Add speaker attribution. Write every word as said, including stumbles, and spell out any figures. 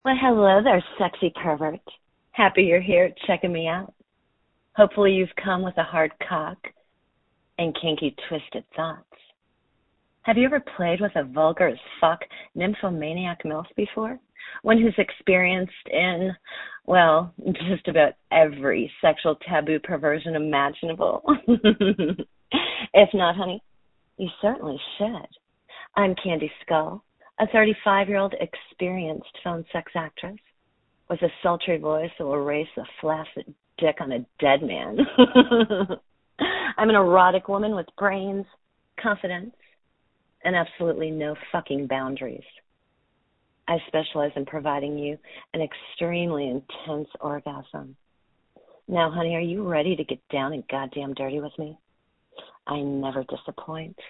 Speaker 1: Well, hello there, sexy pervert. Happy you're here checking me out. Hopefully you've come with a hard cock and kinky twisted thoughts. Have you ever played with a vulgar as fuck nymphomaniac MILF before? One who's experienced in, well, just about every sexual taboo perversion imaginable. If not, honey, you certainly should. I'm Candy Skull, a thirty-five-year-old experienced phone sex actress with a sultry voice that will race a flaccid dick on a dead man. I'm an erotic woman with brains, confidence, and absolutely no fucking boundaries. I specialize in providing you an extremely intense orgasm. Now, honey, are you ready to get down and goddamn dirty with me? I never disappoint.